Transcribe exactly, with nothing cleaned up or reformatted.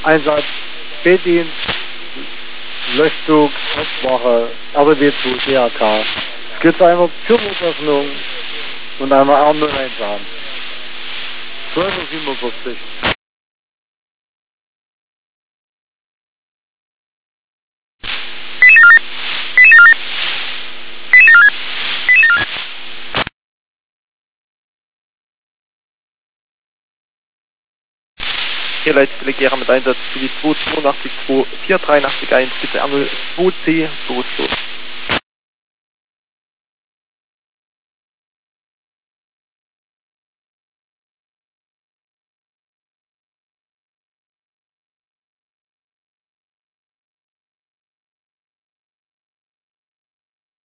Einsatz, B-Dienst, Löschzug, Hauptwache, R B W zwei, D H K. Es gibt einmal Türmotoröffnung und einmal R null eins an. zwölf Uhr siebenundfünfzig. Hier Leitdelegiere mit Einsatz für die zwei zwei acht zwei vier drei acht eins, bitte R null zwei C, Berufslos.